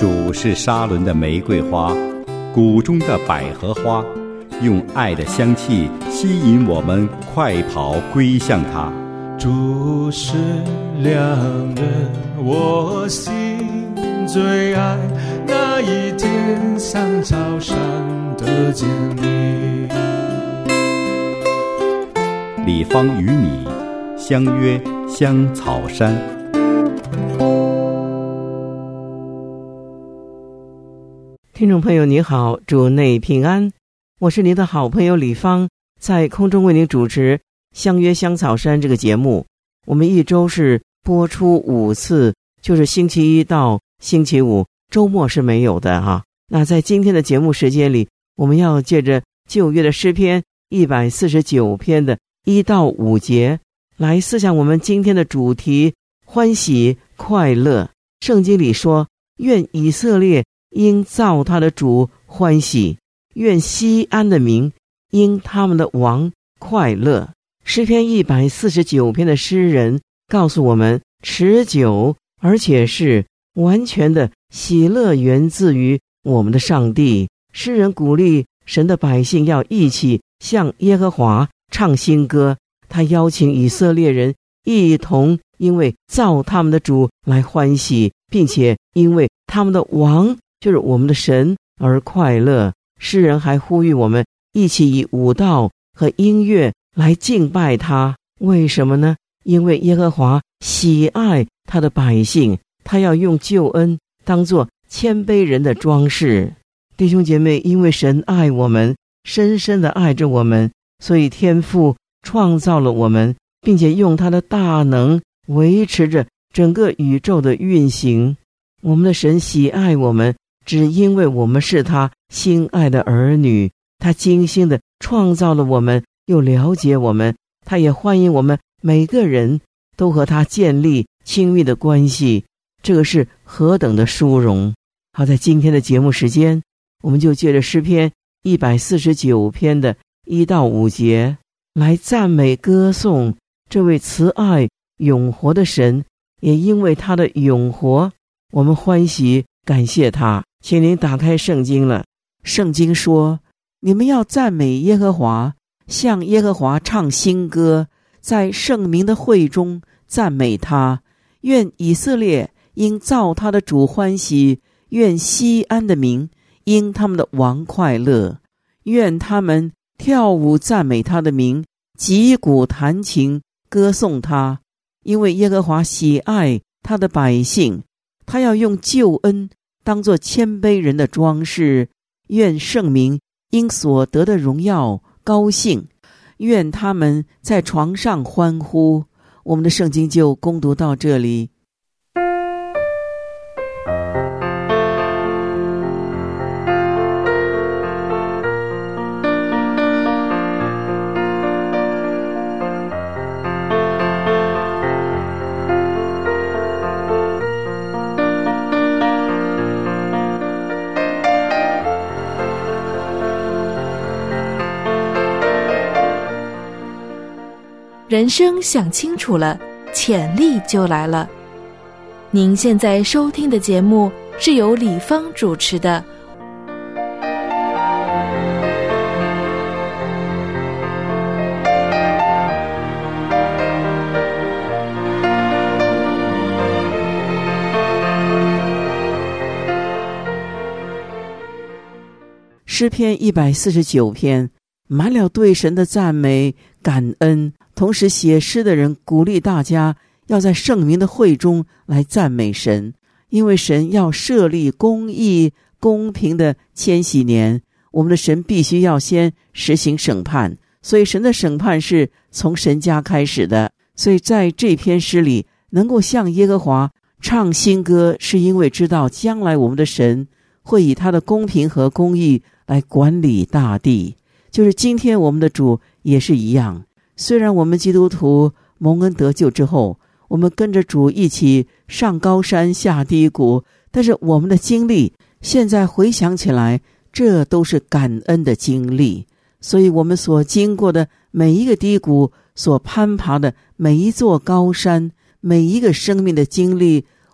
主是沙伦的玫瑰花，谷中的百合花，用爱的香气吸引我们快跑归向他。 主是良人，我心最爱，那一天像草上的坚立。 李芳与你相约香草山。 听众朋友你好，主内平安，我是您的好朋友李芳，在空中为您主持相约香草山这个节目。我们一周是播出5次，就是星期一到星期五，周末是没有的哈。那在今天的节目时间里，我们要借着旧约的诗篇149篇的1到5节来思想我们今天的主题：欢喜快乐。圣经里说，愿以色列因造他的主欢喜，愿西安的民因他们的王快乐。诗篇149篇的诗人告诉我们，持久而且是完全的喜乐源自于我们的上帝。诗人鼓励神的百姓要一起向耶和华唱新歌，他邀请以色列人一同因为造他们的主来欢喜，并且因为他们的王就是我们的神而快乐。诗人还呼吁我们一起以舞蹈和音乐来敬拜他。为什么呢？因为耶和华喜爱他的百姓，他要用救恩当作谦卑人的装饰。弟兄姐妹，因为神爱我们，深深地爱着我们，所以天父创造了我们，并且用他的大能维持着整个宇宙的运行。我们的神喜爱我们，只因为我们是他心爱的儿女，他精心地创造了我们，又了解我们，他也欢迎我们每个人都和他建立亲密的关系，这个是何等的殊荣。好，在今天的节目时间，我们就借着诗篇149篇的1到5节来赞美歌颂这位慈爱永活的神，也因为他的永活，我们欢喜感谢他。请您打开圣经了。圣经说，你们要赞美耶和华，向耶和华唱新歌，在圣民的会中赞美他。愿以色列因造他的主欢喜，愿西安的民因他们的王快乐。愿他们跳舞赞美他的名，击鼓弹琴歌颂他。因为耶和华喜爱他的百姓，他要用救恩当作谦卑人的装饰。愿圣民因所得的荣耀高兴，愿他们在床上欢呼。我们的圣经就攻读到这里。 人生想清楚了，潜力就来了。您现在收听的节目是由李芳主持的。 诗篇149篇满了对神的赞美感恩，同时写诗的人鼓励大家要在圣民的会中来赞美神，因为神要设立公义公平的千禧年，我们的神必须要先实行审判，所以神的审判是从神家开始的。所以在这篇诗里能够向耶和华唱新歌，是因为知道将来我们的神会以他的公平和公义来管理大地。就是今天我们的主也是一样，虽然我们基督徒蒙恩得救之后，我们跟着主一起上高山下低谷，但是我们的经历现在回想起来，这都是感恩的经历。所以我们所经过的每一个低谷，所攀爬的每一座高山，每一个生命的经历，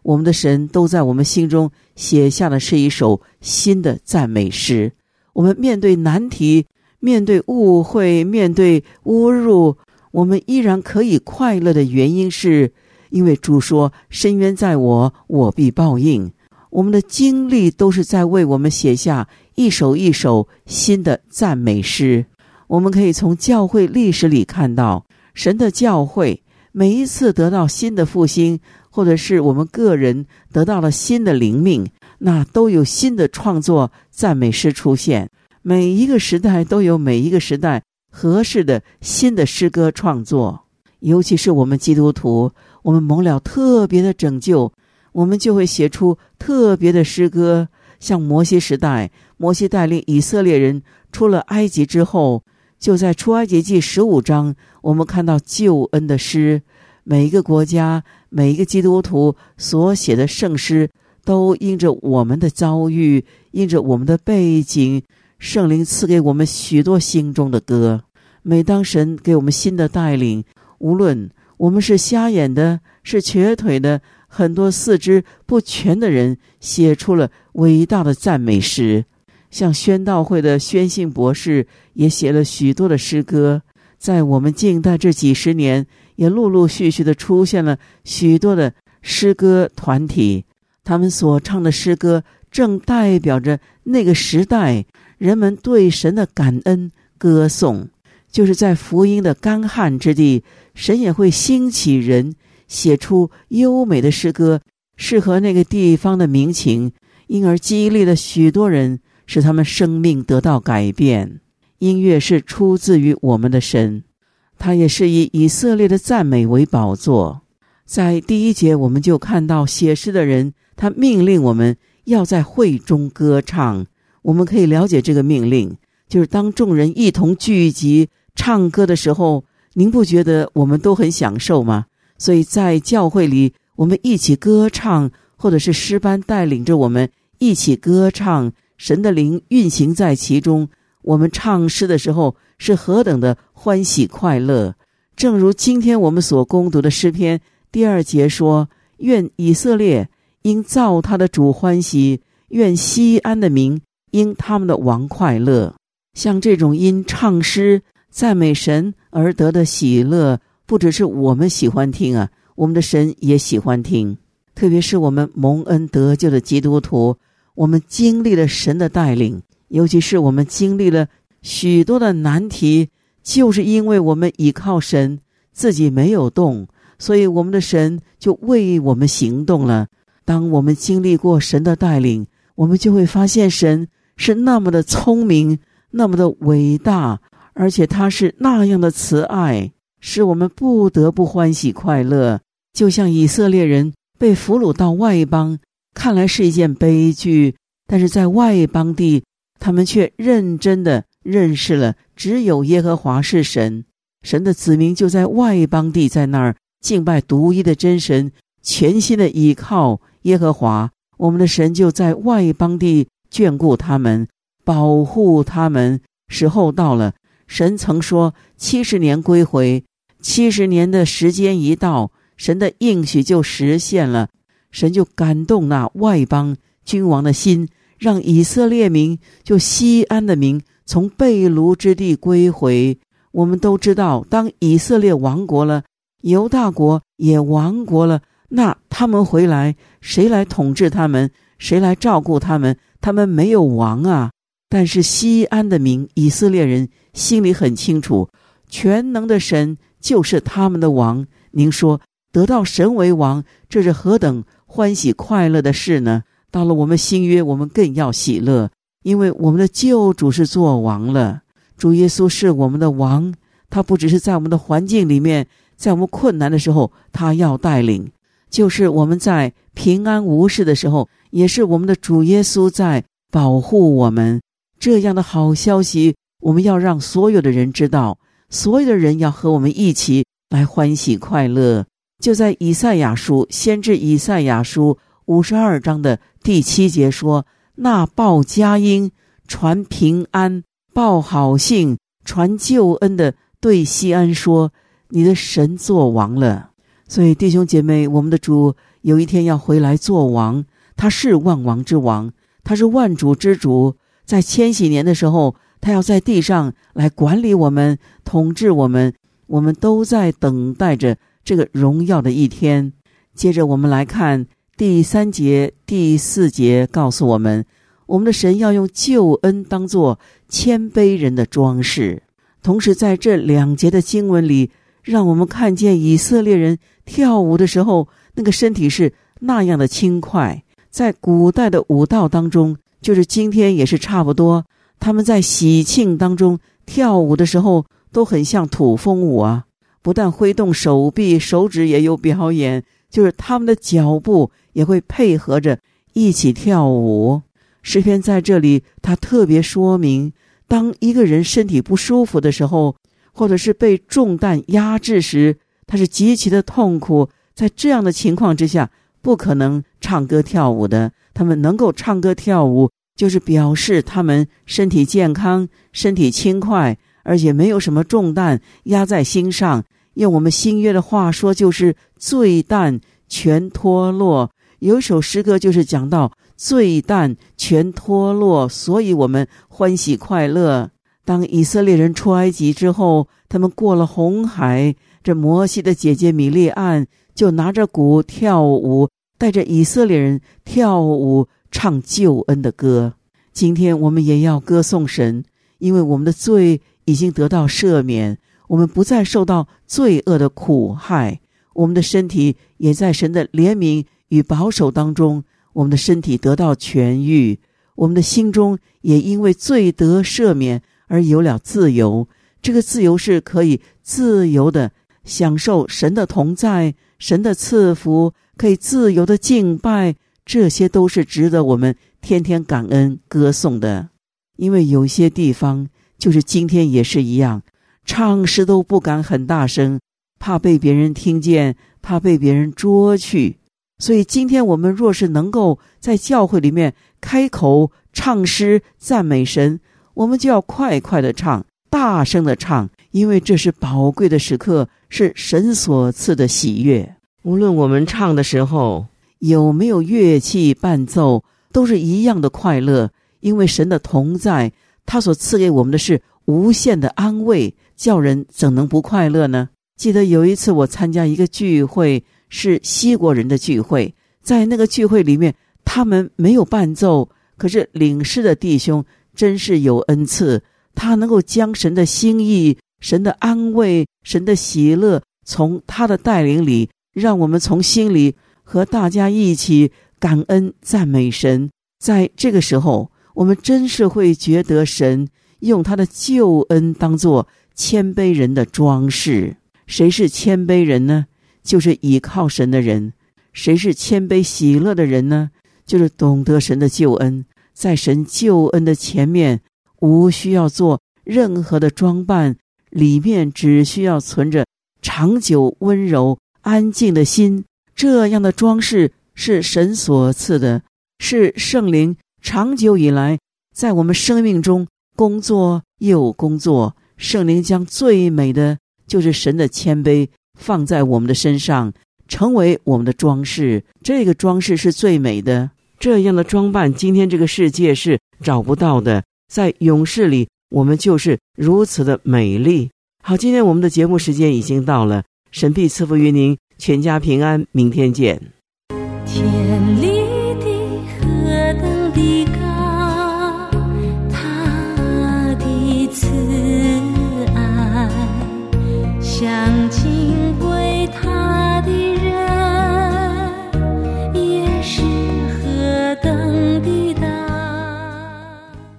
我们的神都在我们心中写下的是一首新的赞美诗。我们面对难题，面对误会，面对侮辱，我们依然可以快乐的原因是因为主说深渊在我，我必报应。我们的经历都是在为我们写下一首一首新的赞美诗。我们可以从教会历史里看到，神的教会每一次得到新的复兴，或者是我们个人得到了新的灵命，那都有新的创作赞美诗出现。每一个时代都有每一个时代合适的新的诗歌创作。尤其是我们基督徒，我们蒙了特别的拯救，我们就会写出特别的诗歌。像摩西时代，摩西带领以色列人出了埃及之后，就在出埃及记15章，我们看到救恩的诗。每一个国家，每一个基督徒所写的圣诗，都因着我们的遭遇，因着我们的背景，圣灵赐给我们许多心中的歌。每当神给我们新的带领，无论我们是瞎眼的，是瘸腿的，很多四肢不全的人写出了伟大的赞美诗。像宣道会的宣信博士也写了许多的诗歌。在我们近代这几十年，也陆陆续续的出现了许多的诗歌团体，他们所唱的诗歌正代表着那个时代人们对神的感恩歌颂。就是在福音的干旱之地，神也会兴起人写出优美的诗歌，适合那个地方的民情，因而激励了许多人，使他们生命得到改变。音乐是出自于我们的神，他也是以以色列的赞美为宝座。在第1节我们就看到写诗的人，他命令我们要在会中歌唱。我们可以了解这个命令，就是当众人一同聚集唱歌的时候，您不觉得我们都很享受吗？所以在教会里，我们一起歌唱，或者是诗班带领着我们一起歌唱，神的灵运行在其中，我们唱诗的时候是何等的欢喜快乐。正如今天我们所攻读的诗篇第2节说，愿以色列因造他的主欢喜，愿西安的民因他们的王快乐。像这种因唱诗赞美神而得的喜乐，不只是我们喜欢听啊，我们的神也喜欢听。特别是我们蒙恩得救的基督徒，我们经历了神的带领，尤其是我们经历了许多的难题，就是因为我们倚靠神，自己没有动，所以我们的神就为我们行动了。当我们经历过神的带领，我们就会发现神是那么的聪明，那么的伟大，而且他是那样的慈爱，使我们不得不欢喜快乐。就像以色列人被俘虏到外邦，看来是一件悲剧，但是在外邦地，他们却认真的认识了只有耶和华是神。神的子民就在外邦地，在那儿敬拜独一的真神，全心的倚靠耶和华。我们的神就在外邦地眷顾他们，保护他们。时候到了，神曾说70年归回，70年的时间一到，神的应许就实现了。神就感动那外邦君王的心，让以色列民就西安的民从被掳之地归回。我们都知道，当以色列亡国了，犹大国也亡国了，那他们回来，谁来统治他们？谁来照顾他们？他们没有王啊。但是西安的民以色列人心里很清楚，全能的神就是他们的王。您说得到神为王，这是何等欢喜快乐的事呢？到了我们新约，我们更要喜乐，因为我们的救主是做王了。主耶稣是我们的王，他不只是在我们的环境里面，在我们困难的时候他要带领，就是我们在平安无事的时候，也是我们的主耶稣在保护我们。这样的好消息，我们要让所有的人知道，所有的人要和我们一起来欢喜快乐。就在以赛亚书，先知以赛亚书52章的第7节说，那报佳音传平安报好信传救恩的对西安说，你的神作王了。所以弟兄姐妹，我们的主有一天要回来做王，他是万王之王，他是万主之主，在千禧年的时候，他要在地上来管理我们，统治我们，我们都在等待着这个荣耀的一天。接着我们来看第3节、第4节，告诉我们，我们的神要用救恩当作谦卑人的装饰。同时在这2节的经文里，让我们看见以色列人跳舞的时候，那个身体是那样的轻快。在古代的舞蹈当中，就是今天也是差不多，他们在喜庆当中跳舞的时候都很像土风舞啊，不但挥动手臂，手指也有表演，就是他们的脚步也会配合着一起跳舞。诗篇在这里他特别说明，当一个人身体不舒服的时候，或者是被重担压制时，他是极其的痛苦，在这样的情况之下不可能唱歌跳舞的。他们能够唱歌跳舞，就是表示他们身体健康，身体轻快，而且没有什么重担压在心上。用我们新约的话说，就是罪担全脱落。有一首诗歌就是讲到罪担全脱落，所以我们欢喜快乐。当以色列人出埃及之后，他们过了红海，这摩西的姐姐米利暗就拿着鼓跳舞，带着以色列人跳舞，唱救恩的歌。今天我们也要歌颂神，因为我们的罪已经得到赦免，我们不再受到罪恶的苦害，我们的身体也在神的怜悯与保守当中，我们的身体得到痊愈，我们的心中也因为罪得赦免而有了自由。这个自由是可以自由的享受神的同在，神的赐福，可以自由的敬拜，这些都是值得我们天天感恩歌颂的。因为有些地方就是今天也是一样，唱诗都不敢很大声，怕被别人听见，怕被别人捉去。所以今天我们若是能够在教会里面开口唱诗赞美神，我们就要快快的唱，大声的唱，因为这是宝贵的时刻，是神所赐的喜悦。无论我们唱的时候有没有乐器伴奏，都是一样的快乐，因为神的同在，他所赐给我们的是无限的安慰，叫人怎能不快乐呢？记得有一次我参加一个聚会，是西国人的聚会，在那个聚会里面，他们没有伴奏，可是领诗的弟兄真是有恩赐，他能够将神的心意、神的安慰、神的喜乐从他的带领里，让我们从心里和大家一起感恩赞美神。在这个时候，我们真是会觉得神用他的救恩当作谦卑人的装饰。谁是谦卑人呢？就是倚靠神的人。谁是谦卑喜乐的人呢？就是懂得神的救恩，在神救恩的前面无需要做任何的装扮，里面只需要存着长久温柔安静的心。这样的装饰是神所赐的，是圣灵长久以来在我们生命中工作又工作。圣灵将最美的就是神的谦卑放在我们的身上，成为我们的装饰。这个装饰是最美的，这样的装扮今天这个世界是找不到的，在永世里我们就是如此的美丽。好，今天我们的节目时间已经到了，神必赐福于您，全家平安，明天见。 天立地何等的高，他的慈爱像